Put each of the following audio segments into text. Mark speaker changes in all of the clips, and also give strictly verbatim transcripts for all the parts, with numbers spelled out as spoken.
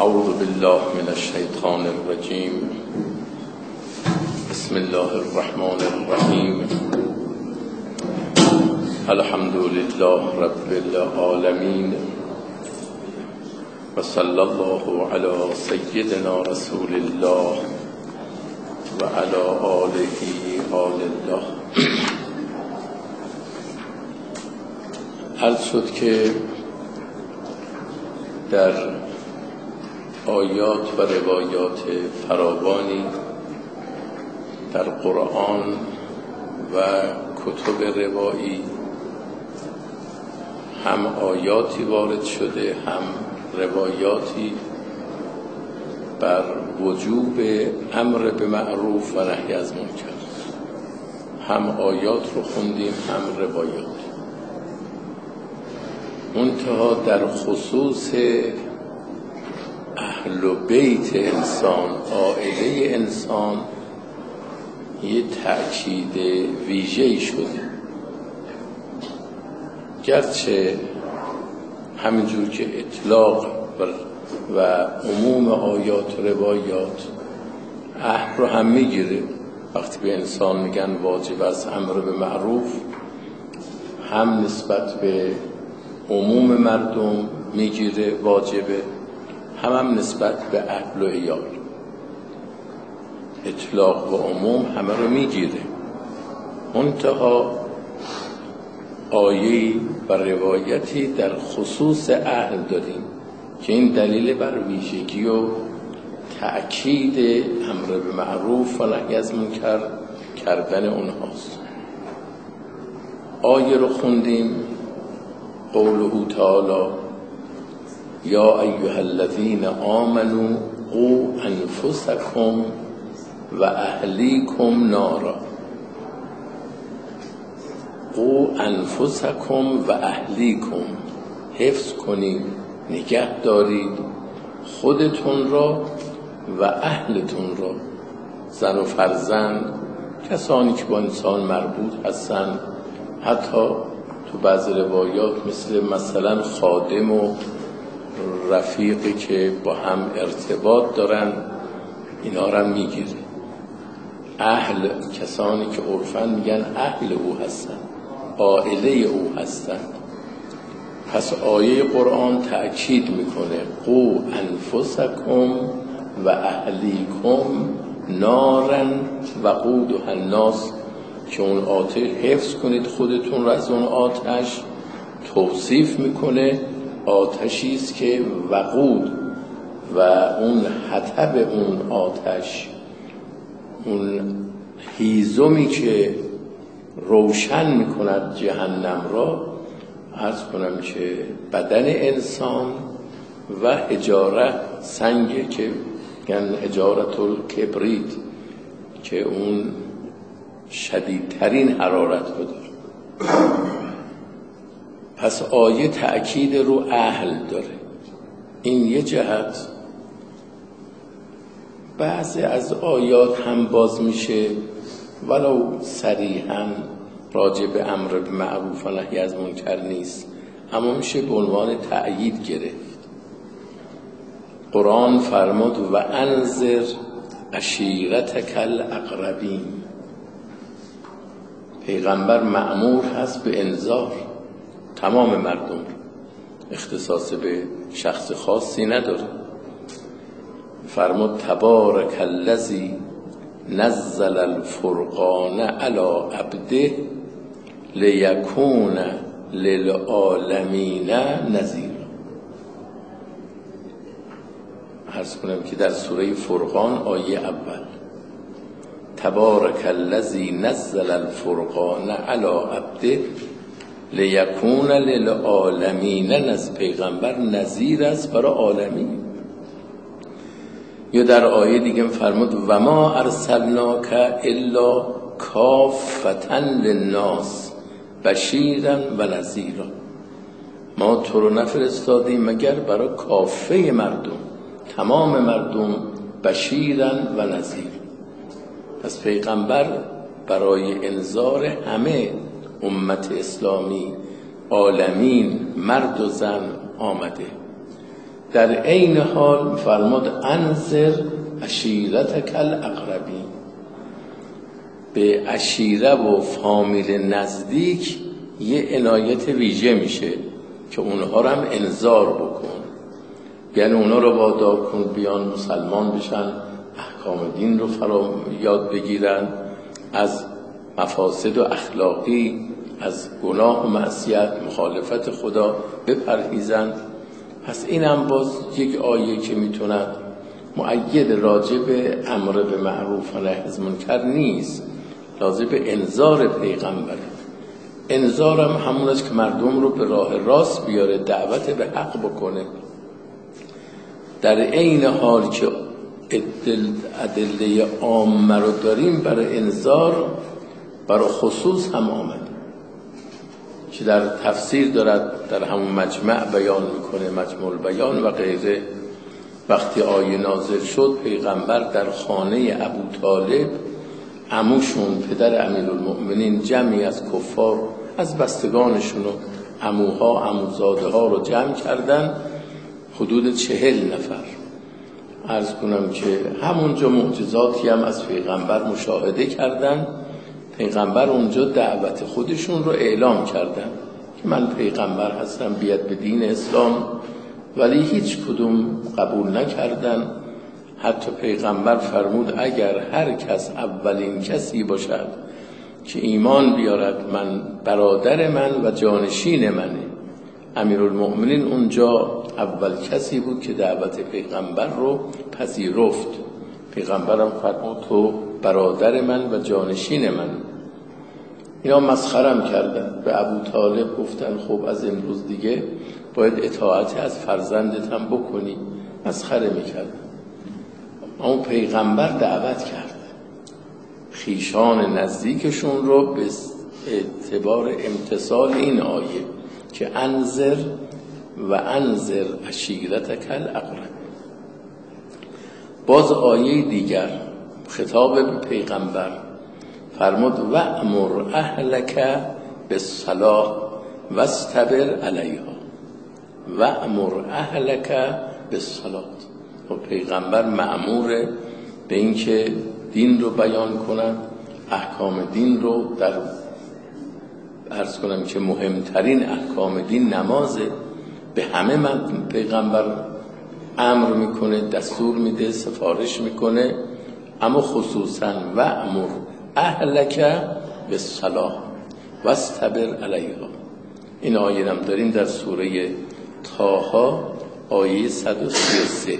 Speaker 1: اعوذ بالله من الشیطان الرجیم. بسم الله الرحمن الرحیم. الحمد لله رب العالمین و صلی الله علی سیدنا رسول الله و علی آله آل الله. عرض شد که در آیات و روایات فراوانی در قرآن و کتب روایی هم آیاتی وارد شده، هم روایاتی بر وجوب امر به معروف و نهی از منکر. هم آیات رو خوندیم، هم روایات. منتها در خصوص اهل و بیت انسان، عائله انسان، یه تأکید ویژه‌ای شده. گرچه همینجور که اطلاق و عموم آیات و روایات اهل رو هم میگیره، وقتی به انسان میگن واجب است امر به معروف، هم نسبت به عموم مردم میگیره واجبه، هم هم نسبت به اهل و عیال. اطلاق و عموم همه رو میگیره. منتها آیه و روایتی در خصوص اهل داریم که این دلیل بر ویژگی و تأکید امر به معروف و نهی از منکر کردن اونهاست. آیه رو خوندیم، قوله تعالی یا ایها الذین آمنوا قوا انفسکم و اهلیکم نارا. قوا انفسکم و اهلیکم، حفظ کنید، نگه دارید خودتون را و اهلتون را، زن و فرزند، کسانی که با انسان مربوط هستند. حتی تو بعض روایات مثل مثلا خادم و رفیقی که با هم ارتباط دارن، اینا را میگیره. اهل، کسانی که عرفاً میگن اهل او هستن، عائله او هستن. پس آیه قرآن تأکید میکنه قو انفسکم و اهلیکم نارا وقودها الناس، که اون آتش حفظ کنید خودتون را از اون آتش. توصیف میکنه آتشی است که وقود و اون حطب اون آتش، اون هیزمی که روشن میکند جهنم را، عرض کنم که بدن انسان و حجاره، سنگ که یعنی حجارت الکبریت، که اون شدیدترین حرارت رو داره. پس آیه تأکید رو اهل داره. این یه جهت. بعضی از آیات هم باز میشه ولو صریحاً راجع به امر به معروف و نهی از منکر نیست، اما میشه به عنوان تأیید گرفت. قرآن فرمود و انذر عشیرتک الاقربین. پیغمبر مأمور هست به انذار تمام مردم، اختصاص به شخص خاصی نداره. فرمود تبارک الذی نزل الفرقان علی عبده لیکون للعالمین نذیرا. عرض کنم که در سوره فرقان آیه اول، تبارک الذی نزل الفرقان علی عبده لیکون للعالمین نذیرا. پیغمبر نذیر است برای عالمین. یا در آیه دیگه فرمود و ما ارسلناک الا کافة للناس بشیرا و نذیرا. ما تو رو نفرستادیم مگر برای کافه مردم، تمام مردم، بشیرا و نذیر. پس پیغمبر برای انذار همه امت اسلامی، عالمین، مرد و زن آمده. در عین حال فرمود انذر عشیرتک الاقربین، به عشیره و فامیل نزدیک یه عنایت ویژه میشه که اونها رو هم انذار بکن، یعنی اونها رو وادار کن بیان مسلمان بشن، احکام دین رو فرا یاد بگیرن، از مفاسد و اخلاقی، از گناه و معصیت، مخالفت خدا بپرهیزن. پس این هم باز یک آیه که میتوند مؤید راجع به امر به معروف و نهی از منکر نیست، لازم به انذار پیغمبره. انذار هم همون است که مردم رو به راه راست بیاره، دعوت به حق بکنه، در عین حال که ادله عامه رو داریم برای انذار، برای خصوص هم آمده که در تفسیر دارد در همون مجمع بیان میکنه، مجموع بیان و غیره. وقتی آیه نازل شد پیغمبر در خانه ابو طالب، عموشون پدر امیرالمؤمنین، جمعی از کفار از بستگانشون و عموها عموزاده ها رو جمع کردن، حدود چهل نفر. عرض کنم که همونجا معجزاتی هم از پیغمبر مشاهده کردن. پیغمبر اونجا دعوت خودشون رو اعلام کردن که من پیغمبر هستم، بیاد به دین اسلام، ولی هیچ کدوم قبول نکردن. حتی پیغمبر فرمود اگر هر کس اولین کسی باشد که ایمان بیارد، من برادر من و جانشین منه. امیرالمؤمنین اونجا اول کسی بود که دعوت پیغمبر رو پذیرفت. پیغمبرم فرمود تو برادر من و جانشین من. اینا مسخرم کردن، به ابو طالب گفتن خب از امروز دیگه باید اطاعت از فرزندت هم بکنی. مسخره میکردن. اما پیغمبر دعوت کرد خیشان نزدیکشون رو به اعتبار امتثال این آیه که انذر و انذر عشیرتک الاقربین. باز آیه دیگر خطاب به پیغمبر فرمود و امر اهلک بالصلاة واستبر علیها، و امر اهلک بالصلاة. و پیغمبر مأمور به این که دین رو بیان کنن، احکام دین رو، در عرض کنم که مهمترین احکام دین نمازه، به همه من پیغمبر امر میکنه، دستور میده، سفارش میکنه، اما خصوصا و امر اهلک بالصلاة واستبر علیها. این آیه هم داریم در سوره طه آیه صد و سی و سه.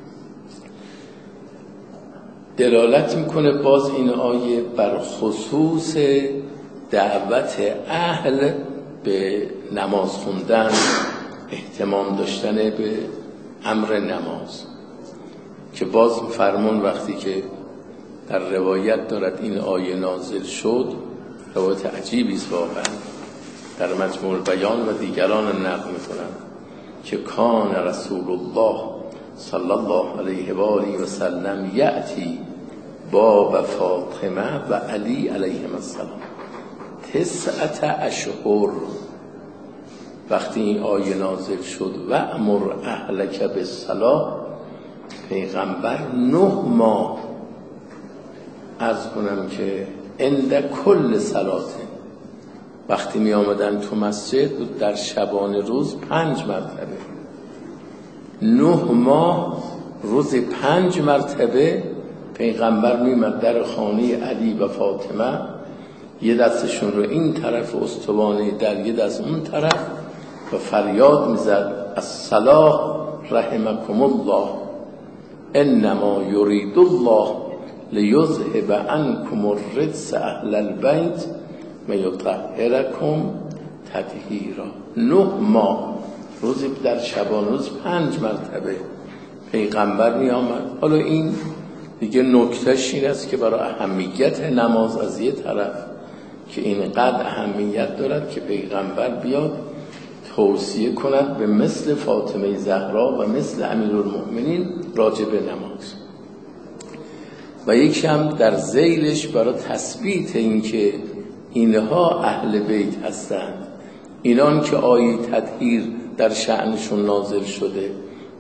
Speaker 1: دلالت میکنه باز این آیه بر خصوص دعوت اهل به نماز خوندن، اهتمام داشتن به امر نماز، که باز فرمون وقتی که در روایت دارد این آیه نازل شد، روایت عجیبی است واقعا، در مجموع بیان و دیگران نقل میکنند که کان رسول الله صلی الله علیه و آله و سلم یأتی باب فاطمه و علی علیهم السلام تسعت اشهر. وقتی این آیه نازل شد و امر اهلک بالصلاة، پیغمبر نه ماه عرض کنم که عند کل صلاة، وقتی می آمدن تو مسجد در شبانه روز پنج مرتبه، نه ماه روز پنج مرتبه پیغمبر می آمد در خانه علی و فاطمه، یه دستشون رو این طرف استوانه در یه دست اون طرف و فریاد می زد الصلاة رحمکم الله انما یرید الله لیذهب عنکم الرجس اهل البیت و یطهرکم تطهیرا. نه ماه روزی در شبان روز پنج مرتبه پیغمبر می آمد. حالا این دیگه نکتهش این است که برای اهمیت نماز از یه طرف که اینقدر اهمیت دارد که پیغمبر بیاد توصیه کند به مثل فاطمه زهرا و مثل امیرالمؤمنین راجع به نماز، و یکی هم در ذیلش برای تثبیت این که اینها اهل بیت هستند، اینان که آیه تطهیر در شأنشون نازل شده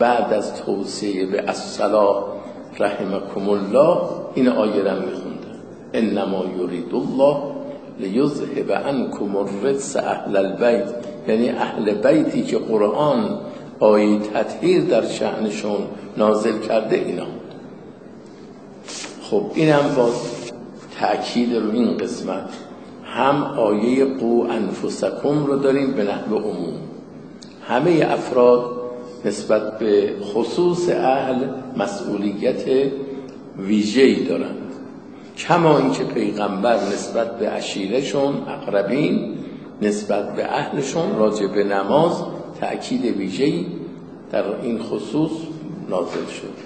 Speaker 1: بعد از توصیه به الصلاة رحمکم الله این آیه را میخوندن: انما یرید الله لیذهب عنکم الرجس اهل البیت، یعنی اهل بیتی که قرآن آیه تطهیر در شأنشون نازل کرده اینا. خب اینم باز تأکید رو این قسمت، هم آیه قو انفسکم رو داریم به نحو عموم، همه افراد نسبت به خصوص اهل مسئولیت ویژه‌ای دارند، کما اینکه پیغمبر نسبت به عشیرشون اقربین نسبت به اهلشون راجع به نماز تأکید ویژه‌ای در این خصوص نازل شد.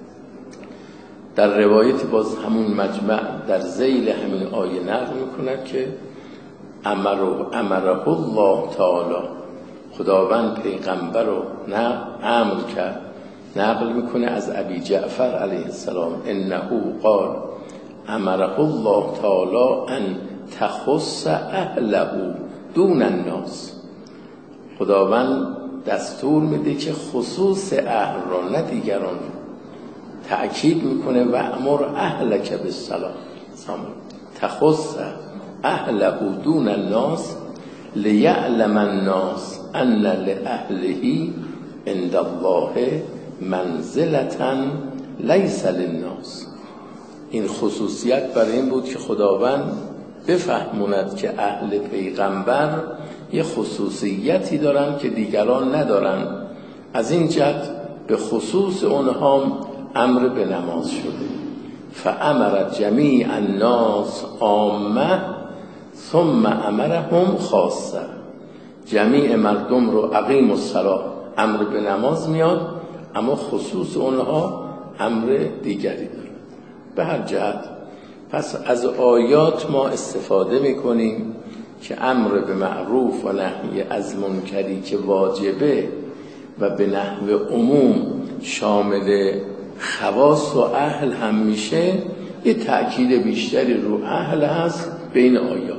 Speaker 1: در روایت باز همون مجمع در ذیل همین آیه نقل میکند که امره امره الله تعالی، خداوند پیغمبر رو نه امر کرد، نقل میکنه از ابی جعفر علیه السلام انه قال امره الله تعالی ان تخص اهله دون الناس، خداوند دستور میده که خصوص اهل را نه دیگران، تأکید میکنه و امر اهلک بالصلاة، تخص اهله دون الناس لیعلم الناس ان لأهله عند الله منزلة لیس للناس. این خصوصیت برای این بود که خداوند بفهموند که اهل پیغمبر یه خصوصیتی دارن که دیگران ندارن، از این جهت به خصوص اونها امر به نماز شده. فامر جمیع الناس عامه ثم امرهم خاصه، جمیع مردم رو اقیم الصلاة امر به نماز میاد، اما خصوص اونها امر دیگری داره. به هر جهت پس از آیات ما استفاده میکنیم که امر به معروف و نهی از منکری که واجبه و به نحو عموم شامل خواص و اهل هم میشه، یه تأکید بیشتری رو اهل هست بین آیات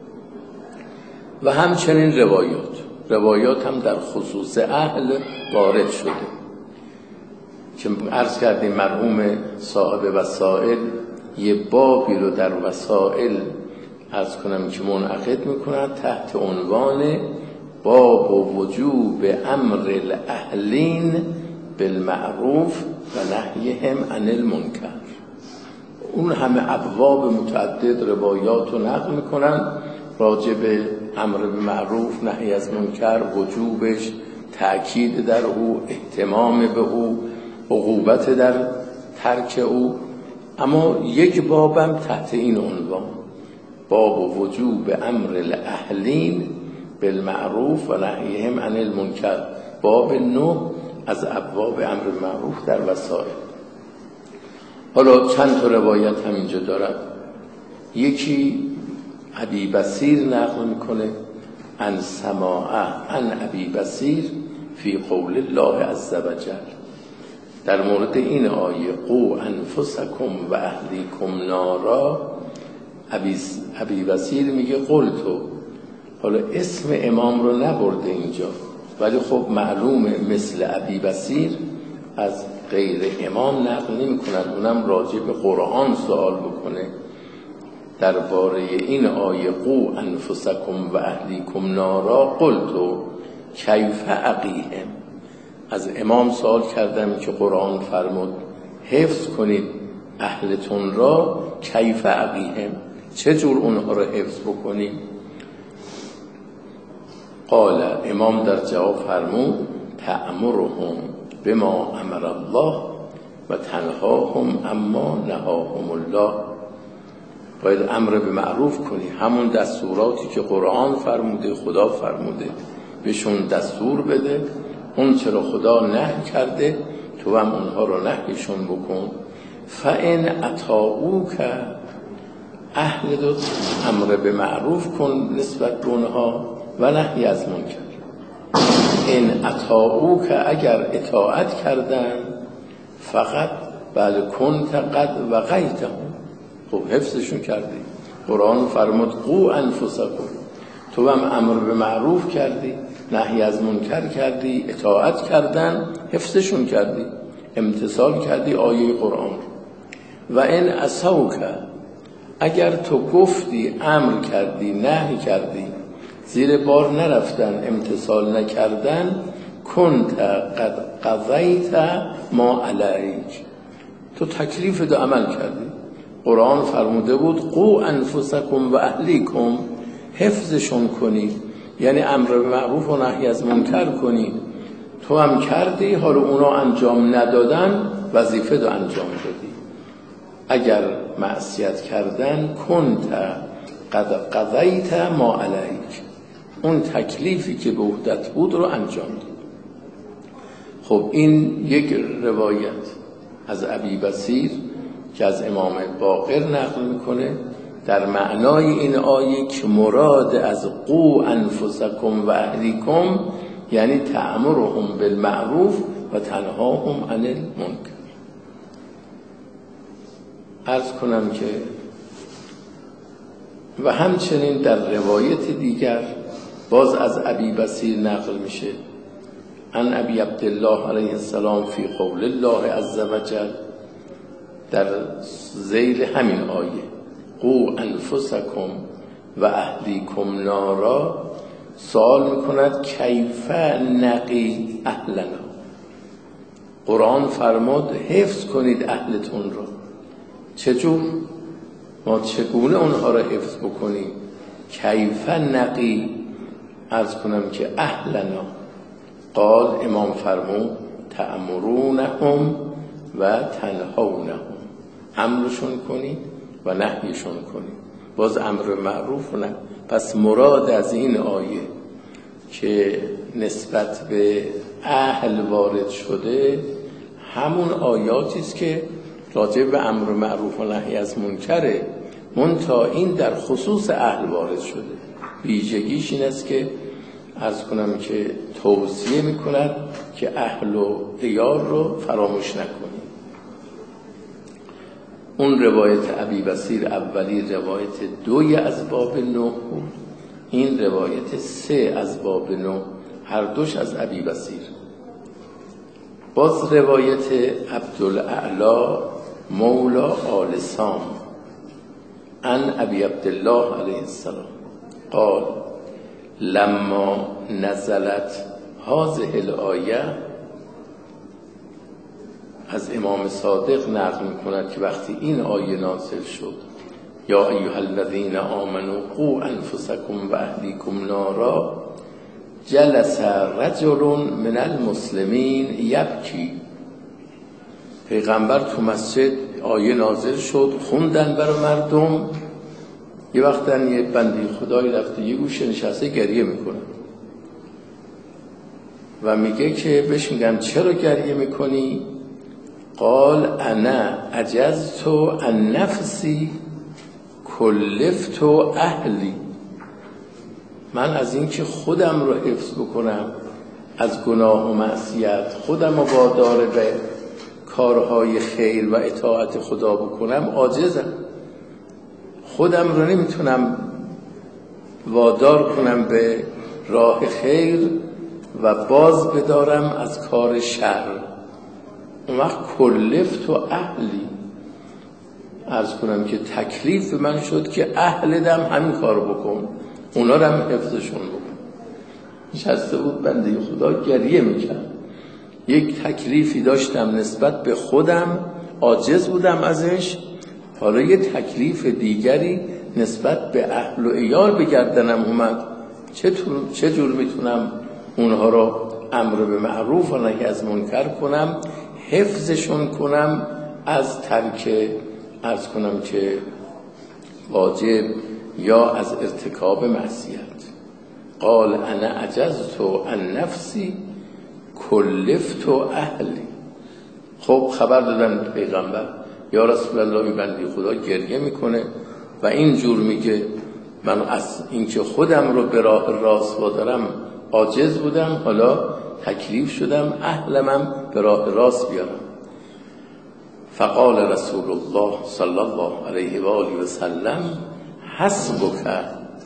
Speaker 1: و همچنین روایات. روایات هم در خصوص اهل وارد شده که عرض کردیم مرحوم صاحب وسائل یه بابی رو در وسائل عرض کنم که منعقد میکنن تحت عنوان باب و وجوب امر الاهلین بالمعروف و نهیهم عن المنکر. اون همه ابواب متعدد روایات رو نقل میکنن راجع به امر به معروف، نهی از منکر، وجوبش، تأکید در او، اهتمام به او، عقوبت در ترک او. اما یک بابم تحت این عنوان، باب و وجوب امر الاهلین بالمعروف و نهیهم عن المنکر، باب نه از ابواب امر معروف در وسائل. حالا چند تا روایت هم اینجا دارد. یکی ابی بصیر نقل میکنه عن سماعه عن ابی بصیر فی قول الله عز وجل، در مورد این آیه قو انفسکم و اهلیکم نارا، ابی بصیر میگه قلتو. حالا اسم امام رو نبرده اینجا، ولی خب معلومه مثل ابی بصیر از غیر امام نقل نمی کند، اونم راجع به قرآن سوال بکنه درباره این آیه قو انفسکم و اهلیکم نارا قلتو کیف اقیهم. از امام سوال کردم که قرآن فرمود حفظ کنید اهلتون را، کیف اقیهم، چجور اونها را حفظ بکنید؟ قال، امام در جواب فرمود تأمرهم بما امر الله و تنهاهم اما نهاهم الله. باید امر به معروف کنی، همون دستوراتی که قرآن فرموده، خدا فرموده، بهشون دستور بده. اون چرا خدا نهی کرده تو هم اونها رو نهیشون بکن. فَإِنْ اطاعوک، اهل دو امر به معروف کن نسبت به اونها و نهی از منکر. این اطاعوک، اگر اطاعت کردن، فقط بل کنت قد وقیتهم، خب حفظشون کردی. قرآن فرمود قو انفسکم، تو هم امر به معروف کردی، نهی از منکر کردی، اطاعت کردن حفظشون کردی، امتثال کردی آیه قرآن. و این عصوک، اگر تو گفتی امر کردی نهی کردی زیر بار نرفتن امتثال نکردن، کنت قد قضیت ما علیک، تو تکلیف دو عمل کردی. قرآن فرموده بود قو انفسکم و اهلیکم، حفظشون کنید، یعنی امر به معروف و نهی از منکر کنید. تو هم کردی، حالا اونا انجام ندادن، وظیفه دو انجام دادی. اگر معصیت کردن کنت قد قضیت ما علیک، اون تکلیفی که به عهدت بود رو انجام داد. خب این یک روایت از ابی بصیر که از امام باقر نقل میکنه در معنای این آیه که مراد از قو انفسکم و اهلیکم یعنی تأمرهم بالمعروف و تنهاهم عن المنکر. عرض کنم که و همچنین در روایت دیگر باز از ابی بصیر نقل میشه عن ابی عبدالله علیه السلام فی قول الله عز وجل، در ذیل همین آیه قو انفسکم و اهلیکم نارا، سوال میکند کیف نقی اهلنا. قرآن فرمود حفظ کنید اهلتون را. چجور؟ ما چگونه اونها را حفظ بکنیم؟ کیف نقی، عرض کنم که اهلنا. قال، امام فرمود تأمرونهم و تنهونهم، امرشون کنید و نهیشون کنید. باز امر معروف نه. پس مراد از این آیه که نسبت به اهل وارد شده همون آیاتی است که راجع به امر معروف و نهی از منکره، منتها این در خصوص اهل وارد شده. ویژگیش این است که عرض کنم که توصیه میکند که اهل و عیال رو فراموش نکنید. اون روایت ابی بصیر اولی روایت دوی از باب نه بود، این روایت سه از باب نه، هر دوش از ابی بصیر. باز روایت عبدالاعلی مولا آل سام عن ابی عبدالله علیه السلام قال لما نزلت هذه الآیه، از امام صادق نقل می‌کند که وقتی این آیه نازل شد یا ایها الذین آمنوا قوا انفسکم و اهلیکم نارا، جلس رجل من المسلمین یبکی. پیغمبر تو مسجد آیه نازل شد، خوندن برای مردم. یه وقتا یه بندی خدایی رفته یه گوشه نشسته گریه میکنه و میگه که بهش میگن چرا گریه میکنی؟ قال انا عجزت عن نفسی کلفت اهلی، من از این که خودم رو حفظ بکنم از گناه و معصیت، خودم رو وادار به کارهای خیر و اطاعت خدا بکنم عاجزم، خودم رو نمیتونم وادار کنم به راه خیر و باز بدارم از کار شر. اون وقت کلفت و اهلی، عرض کنم که تکلیف من شد که اهلدم همین کار بکن، اونا رو هم حفظشون بکن. نشسته بود بنده خدا گریه میکرد، یک تکلیفی داشتم نسبت به خودم عاجز بودم ازش، حالا یه تکلیف دیگری نسبت به اهل و عیال بگردنم اومد، چه جور میتونم اونها رو امر به معروف و نهی از منکر کنم، حفظشون کنم از ترک عرض کنم که واجب یا از ارتکاب معصیت. قال انا عجزت عن نفسی کلفت اهلی. خب خبر دادن پیغمبر یا رسول الله بندی خدا گریه میکنه و اینجور میگه من از اینکه خودم رو به راه راست وادارم عاجز بودم، حالا تکلیف شدم اهلمم به راه راست بیارم. فقال رسول الله صلی الله علیه و آله و سلم حسبک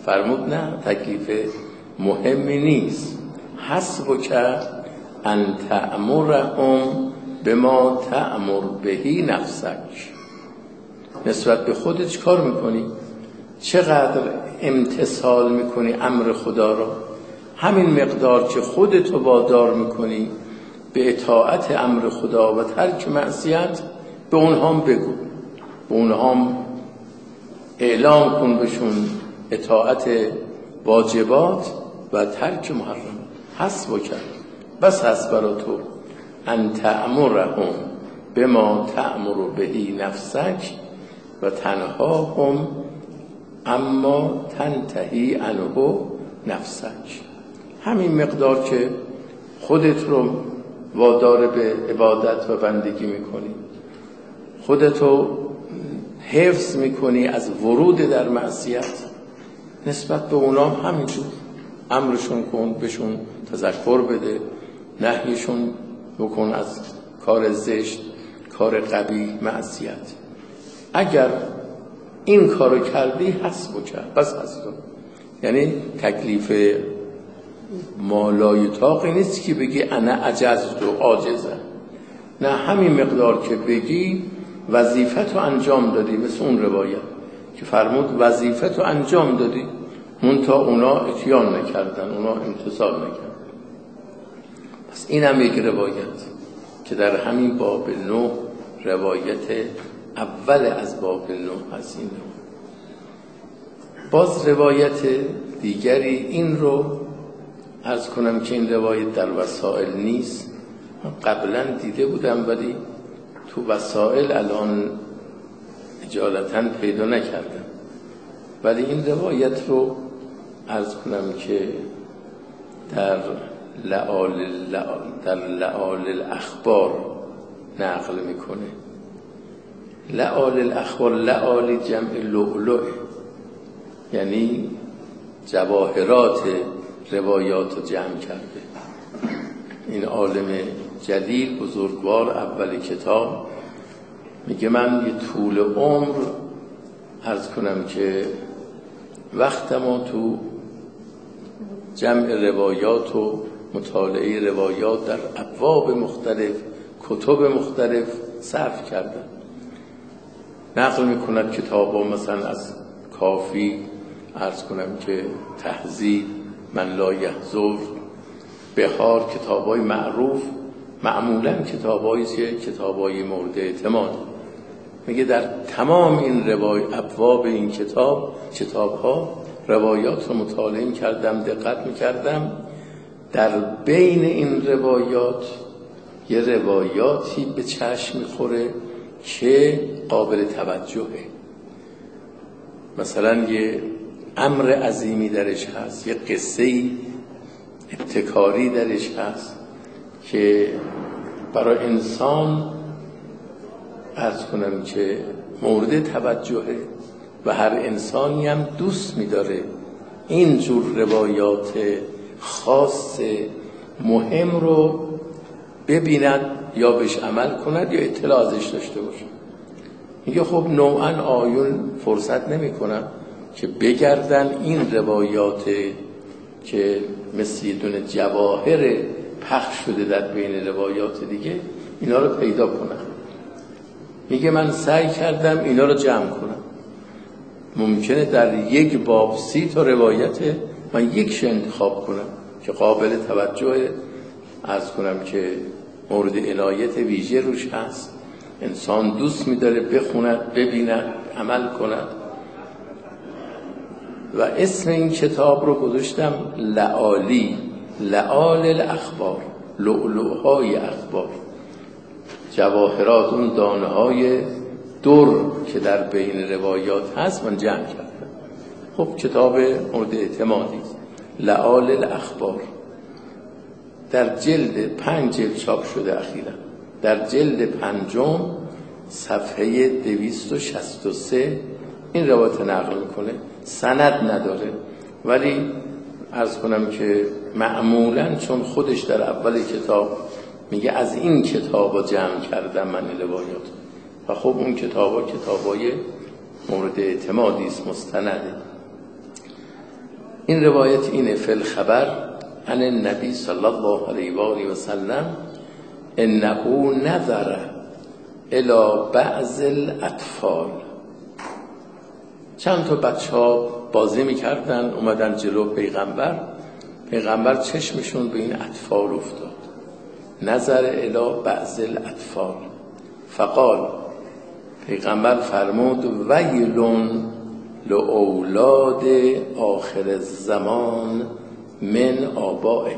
Speaker 1: فرمود نه، تکلیف مهمی نیست. حسبک ان تأمرهم بما تأمر بهی نفسک. نسبت به خودت چه کار میکنی؟ چقدر امتثال میکنی امر خدا را؟ همین مقدار که خودتو وادار میکنی به اطاعت امر خدا و ترک معصیت، به اونها هم بگو، به اونها هم اعلام کن بهشون اطاعت واجبات و ترک محرمات. حسبک، بس هست برا تو، ان تأمرهم بما تأمر بهی نفسک و تنهاهم اما تنتهی عنه نفسک. همین مقدار که خودت رو وادار به عبادت و بندگی میکنی، خودتو حفظ میکنی از ورود در معصیت، نسبت به اونا همینجور امرشون کن، بهشون تذکر بده، نهیشون بکن از کار زشت، کار قبیح، معصیت. اگر این کارو کردی حسبک، بس هست. یعنی تکلیف مالای طاقی نیست که بگی انا عجزت و عاجزه، نه، همین مقدار که بگی وظیفت رو انجام دادی. مثل اون روایت که فرمود وظیفت رو انجام دادی، منتها اونا اتیان نکردن، اونا امتثال نکردن. پس این هم یک روایت که در همین باب نو، روایت اول از باب نو هست. این رو باز روایت دیگری این رو عرض کنم که این روایت در وسائل نیست، قبلا دیده بودم ولی تو وسائل الان اجالتا پیدا نکردم، ولی این روایت رو عرض کنم که در لعال در لعال الاخبار نقل میکنه. لعال الاخبار، لعال جمع لؤلؤ، یعنی جواهرات روایات رو جمع کرده. این عالم جلیل بزرگوار اول کتاب میگه من یه طول عمر عرض کنم که وقتمو تو جمع روایات و مطالعه روایات در ابواب مختلف، کتب مختلف صرف کردم. نقل میکند کتابا مثلا از کافی عرض کنم که تهذیب، من لا یحضر، بهار، کتابای معروف، معمولا کتابایی که کتابای مورد اعتماد. میگه در تمام این روای ابواب این کتاب کتابها روایات رو مطالعه کردم، دقت میکردم. در بین این روایات یه روایاتی به چشم میخوره که قابل توجهه، مثلا یه امر عظیمی درش هست، یه قصه ابتکاری درش هست که برای انسان عرض کنم که مورد توجهه و هر انسانی هم دوست می‌داره این جور روایات خاص مهم رو ببیند یا بهش عمل کند یا اطلاع ازش داشته باشه. میگه خب نوعا آیون فرصت نمی‌کنن که بگردن این روایات که مثل یه دونه جواهر پخش شده در بین روایات دیگه، اینا رو پیدا کنن. میگه من سعی کردم اینا رو جمع کنم. ممکنه در یک باب سی تا روایت من یکش انتخاب کنم که قابل توجه، عرض کنم که مورد عنایت ویژه روش هست، انسان دوست می‌داره بخوند، ببیند، عمل کند. و اسم این کتاب رو گذاشتم لعالی، لعال الاخبار، لؤلؤهای اخبار، جواهرات، اون دانه های در که در بین روایات هست من جمع کردم. خب کتاب مورد اعتمادی است. لعال الاخبار در جلد پنج جلد چاپ شده اخیراً. در جلد پنجم صفحه دویست و شصت و سه این روایت نقل میکنه. سند نداره ولی عرض کنم که معمولاً چون خودش در اول کتاب میگه از این کتابا جمع کردم من این روایات، و خب اون کتابا کتابای مورد اعتمادی است، مستنده. این روایت اینه فی الخبر عن النبی صلی الله علیه و آله و سلم انه نظر الی بعض الاطفال. چند تا بچه ها بازی میکردن، اومدن جلو پیغمبر، پیغمبر چشمشون به این اطفال افتاد، نظر الی بعض الاطفال، فقال، پیغمبر فرمود ویلون لاولاد آخر الزمان من آبائهم.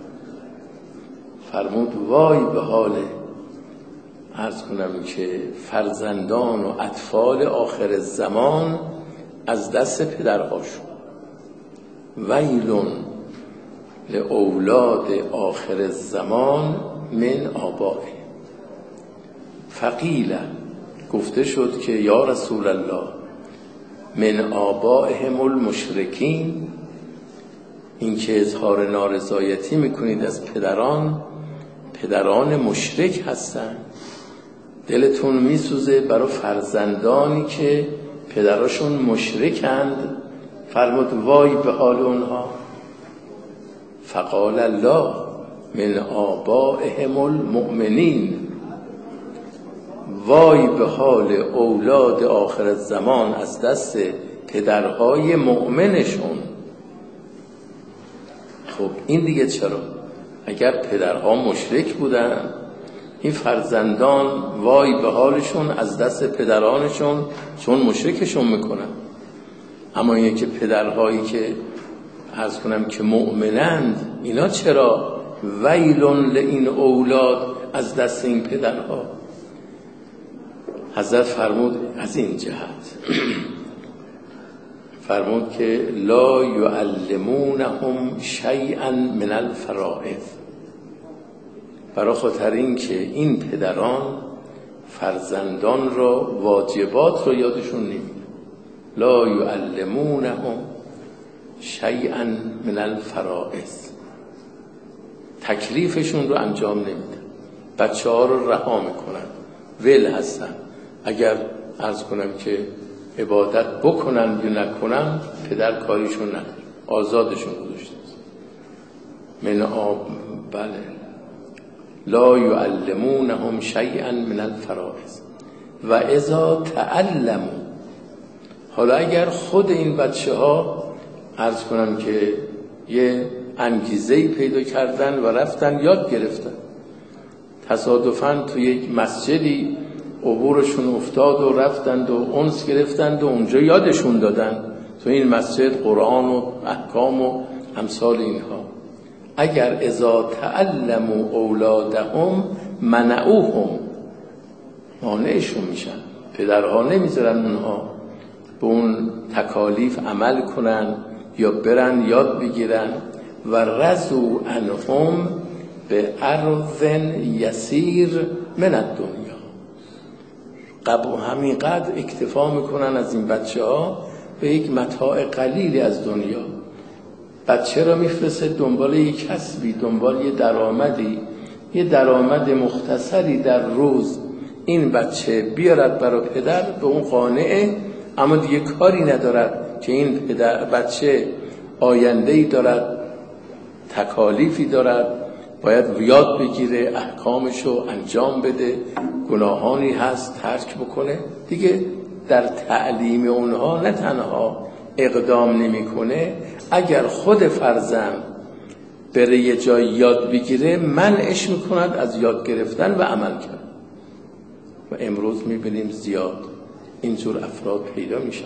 Speaker 1: فرمود وای به حال، عرض کنم که فرزندان و اطفال آخر الزمان از دست پدرهاشون. ویلون لاولاد آخر الزمان من آبائهم. فقیل، گفته شد که یا رسول الله من آبائهم المشرکین، این که اظهار نارضایتی میکنید از پدران، پدران مشرک هستن، دلتون میسوزه برای فرزندانی که پدراشون مشرکند. فرمود وای به حال اونها. فقال الله من آبائهم المؤمنین، وای به حال اولاد آخر الزمان از دست پدرهای مؤمنشون. خب این دیگه چرا؟ اگر پدرها مشرک بودن، این فرزندان وای به حالشون از دست پدرانشون، چون مشرکشون میکنن. اما این که پدرهایی که عرض کنم که مؤمنند، اینا چرا ویلون لئین اولاد از دست این پدرها؟ حضرت فرمود از این جهت فرمود که لا یعلمونهم شیئا من الفرائض، برای خاطر این که این پدران فرزندان را واجبات رو یادشون نمیدن. لا یعلمونهم شیئا من الفرائض، تکلیفشون رو انجام نمیدن، بچه ها رو رها میکنن، ول هستن. اگر عرض کنم که عبادت بکنن یا نکنن، پدر کاریشون نداره، آزادشون گذاشته است. من آب بله لا یعلمونهم شیئا من الفرائض و اذا تعلموا. حالا اگر خود این بچه ها عرض کنم که یه انگیزه‌ای پیدا کردن و رفتن یاد گرفتن، تصادفاً تو یک مسجدی عبورشون افتاد و رفتند و انس گرفتند و اونجا یادشون دادن تو این مسجد قرآن و احکام و امثال اینها. اگر اذا تعلموا اولادهم منعوهم، مانعشون میشن، پدرها نمیذارن اونها به اون تکالیف عمل کنن یا برن یاد بگیرن. و رضوا عنهم به عرض یسیر من الدنیا، قبل همین قدر اکتفا میکنن از این بچه ها به یک متاع قلیلی از دنیا. بچه را میفرسته دنبال یک کسبی، دنبال یه درآمدی، یه درآمد مختصری در روز این بچه بیارد برای پدر، به اون قانعه، اما دیگه کاری ندارد که این پدر بچه آینده‌ای دارد، تکالیفی دارد، باید یاد بگیره، احکامشو انجام بده، گناهانی هست ترک بکنه. دیگه در تعلیم اونها نه تنها اقدام نمیکنه، اگر خود فرزند بره یه جای یاد بگیره، منعش میکند از یاد گرفتن و عمل کردن. و امروز میبینیم زیاد اینجور افراد پیدا میشن.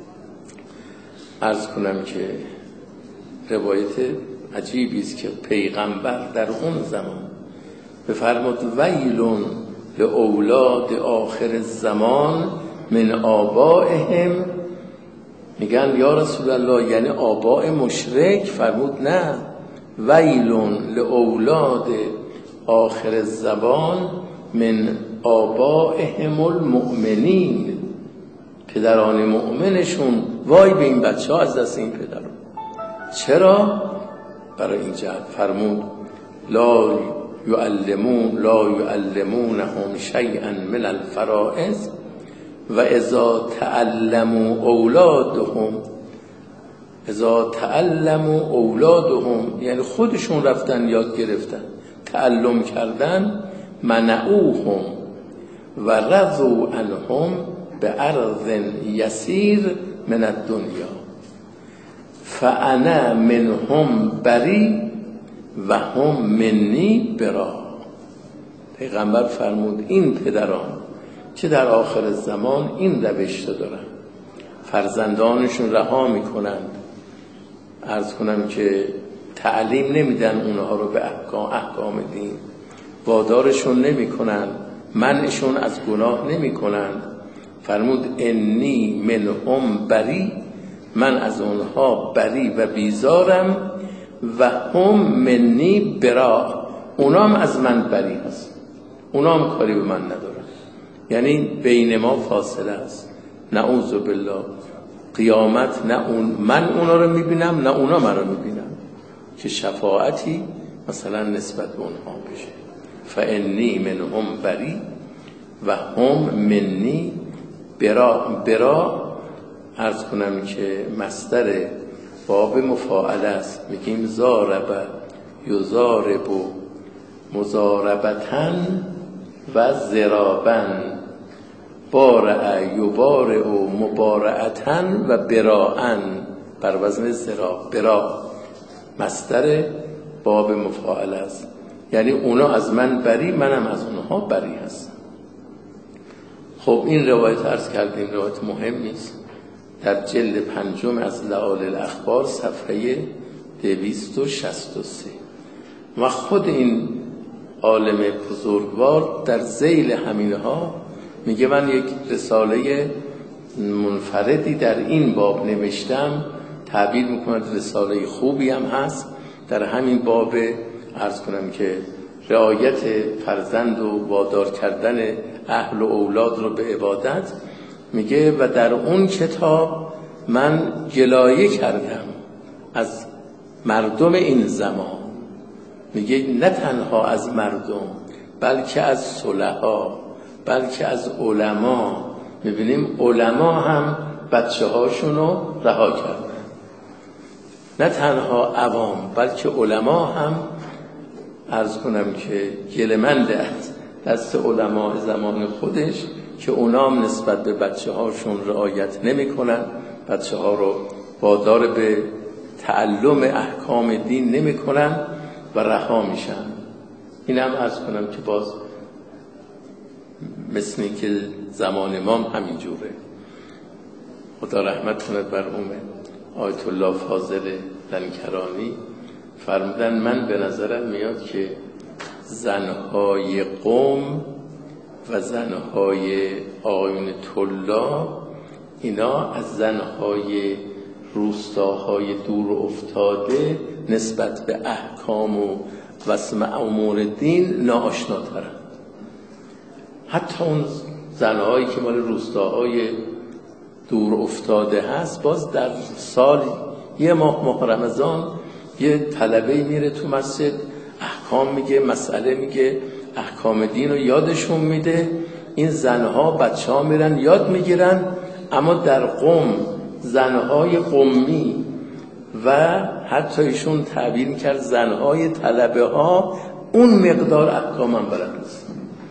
Speaker 1: عرض کنم که روایت عجیبی است که پیغمبر در اون زمان بفرمود ویلون لاولاد آخر الزمان من آبائهم. میگن یا رسول الله یعنی آباء مشرک؟ فرمود نه، ویلون لاولاد آخر الزمان من آبائهم المؤمنین، پدران مؤمنشون وای به این بچه ها از دست این پدران. چرا؟ برای این جهت فرمود لا یعلمون لا یعلمونهم شیئا من الفرائض و اذا تعلموا اولادهم اذا تعلموا اولادهم، یعنی خودشون رفتن یاد گرفتن تعلم کردن، منعوهم و رضوا عنهم به عرض یسیر من الدنیا فانا منهم بری و هم منی برا. پیغمبر فرمود این پدران چه در آخر زمان این روش دارن، فرزندانشون رها میکنند، عرض کنم که تعلیم نمیدن اونها رو به احکام, احکام دین، وادارشون نمیکنن، منعشون از گناه نمیکنن. فرمود انی منهم بری، من از اونها بری و بیزارم، و هم منی برا، اونام از من بری هست، اونام کاری به من ندارن. یعنی بین ما فاصله است، نعوذ بالله. قیامت نه اون من اونا رو میبینم نه اونا من رو میبینم که شفاعتی مثلا نسبت به اونها بشه. فانی منهم بری و هم منی برا. برا عرض کنم که مصدر باب مفاعله است، میگیم زارب یزارب مزاربتن و زرابن، بارع یبارع مبارعتن و براعن، بر وزن زرا. برا مصدر باب مفاعله است، یعنی اونا از من بری، منم از اونها بری هستم. خب این روایت عرض کردیم روایت مهمی است، در جلد پنجم از لآل الاخبار صفحه دویست و شصت و سه. و خود این عالم بزرگوار در ذیل همینها میگه من یک رساله منفردی در این باب نوشتم، تعبیر میکنه رساله خوبی هم هست در همین باب، عرض کنم که رعایت فرزند و وادار کردن اهل و اولاد رو به عبادت. میگه و در اون کتاب من گلایه کردم از مردم این زمان، میگه نه تنها از مردم بلکه از صلحا، بلکه از علما. میبینیم علما هم بچه هاشون رو رها کردن، نه تنها عوام بلکه علما هم، عرض کنم که گلمند دست علما زمان خودش که اونام نسبت به بچه هاشون رعایت نمی کنن، بچه ها رو وادار به تعلم احکام دین نمی کنن و رها میشن. این هم عرض کنم که باز مثلی که زمان ما همین جوره. خدا رحمت کند بر اون آیت الله فاضل لنکرانی، فرمودن من به نظرم میاد که زنهای قوم و زنهای آیون طلا اینا از زنهای روستاهای دور افتاده نسبت به احکام و وسم امور دین ناآشناترند. حتی اون زنهایی که مال روستاهای دور افتاده هست، باز در سال یه ماه ماه رمضان یه طلبه میره تو مسجد، احکام میگه، مسئله میگه، احکام دین رو یادشون میده. این زنها بچه ها میرن یاد میگیرن، اما در قم زنهای قمی و حتی ایشون تعبیر کرد زنهای طلبه ها اون مقدار احکام هم بلد نیست.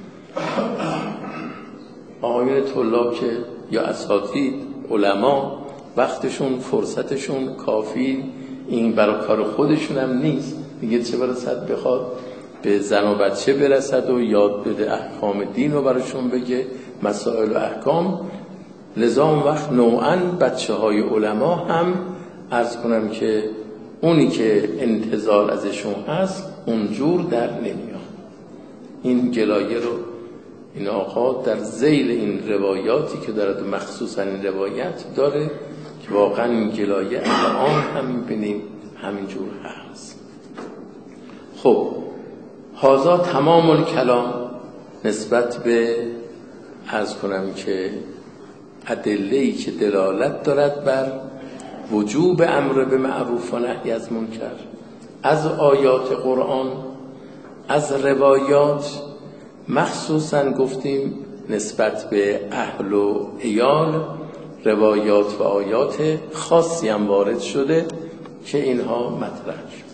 Speaker 1: آقایون طلاب که یا اساتید علما وقتشون فرصتشون کافی این برای کار خودشون هم نیست، دیگه چه برسد بخواد به زن و بچه برسد و یاد بده احکام دین رو براشون بگه، مسائل و احکام. لذا اون وقت نوعاً بچه های علما هم عرض کنم که اونی که انتظار ازشون هست اونجور در نمیاد. این گلایه رو این آقا در ذیل این روایاتی که دارد، مخصوصا این روایت داره که واقعا این گلایه الان هم میبینیم همینجور هست. خب هذا تمام الکلام نسبت به عرض کنم که ادله‌ای که دلالت دارد بر وجوب امر به معروف و نهی از منکر از آیات قرآن، از روایات، مخصوصا گفتیم نسبت به اهل و عیال روایات و آیات خاصی هم وارد شده که اینها مطرح شد.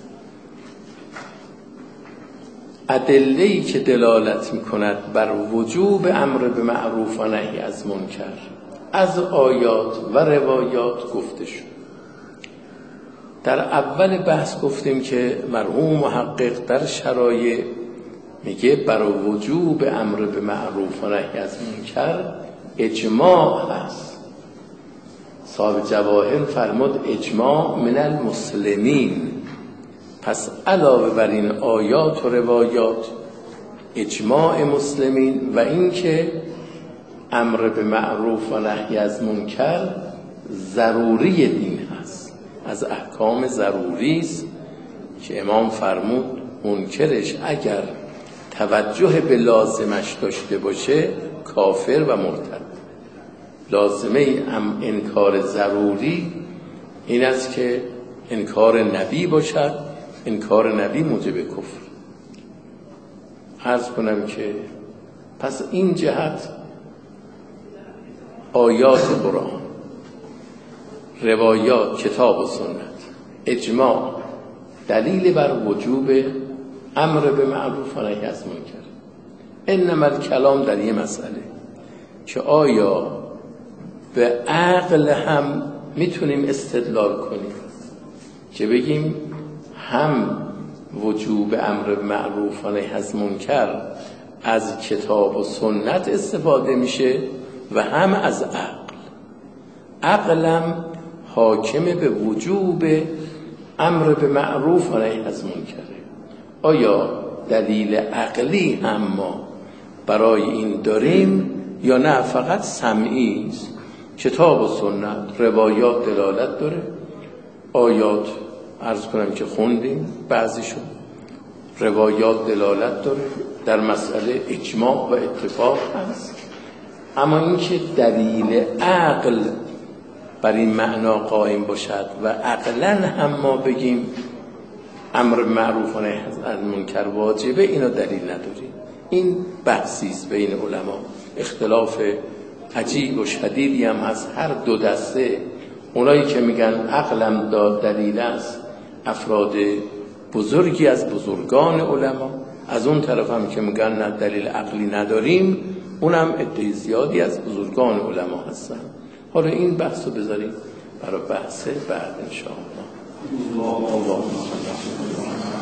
Speaker 1: ادله‌ای که دلالت می‌کند بر وجوب امر به معروف و نهی از منکر از آیات و روایات گفته شد. در اول بحث گفتیم که مرحوم محقق در شرایع میگه بر وجوب امر به معروف و نهی از منکر اجماع هست. صاحب جواهر فرمود اجماع من المسلمین. پس علاوه بر این آیات و روایات اجماع مسلمین و اینکه امر به معروف و نهی از منکر ضروری دین هست، از احکام ضروری است که امام فرمود منکرش اگر توجه به لازمش داشته باشه کافر و مرتد. لازمه ام انکار ضروری این است که انکار نبی باشد، انکار نبی موجب کفر. عرض کنم که پس این جهت آیات قرآن، روایات، کتاب و سنت، اجماع دلیل بر وجوب امر به معروف و نهی از منکر. انما الکلام در یه مسئله که آیا به عقل هم میتونیم استدلال کنیم که بگیم هم وجوب امر به معروف و نهی از منکر از کتاب و سنت استفاده میشه و هم از عقل. عقلم حاکم به وجوب امر به معروف و نهی از منکره. آیا دلیل عقلی هم ما برای این داریم یا نه فقط سمعی است؟ کتاب و سنت، روایات دلالت داره، آیات عرض کنم که خوندیم بعضیشون، روایات دلالت داره، در مسئله اجماع و اتفاق هست. اما اینکه دلیل عقل بر این معنا قائم باشد و عقلا هم ما بگیم امر معروف و نهی از منکر واجبه، اینو دلیل نداریم. این بحثی است بین علما، اختلاف عجیب و شدیدی هم هست. هر دو دسته، اونایی که میگن عقلم داد دلیل است، افراد بزرگی از بزرگان علما، از اون طرف هم که میگن نه دلیل عقلی نداریم، اونم عده زیادی از بزرگان علما هستن. حالا این بحثو بذاریم برای بحث بعد ان شاء الله. الله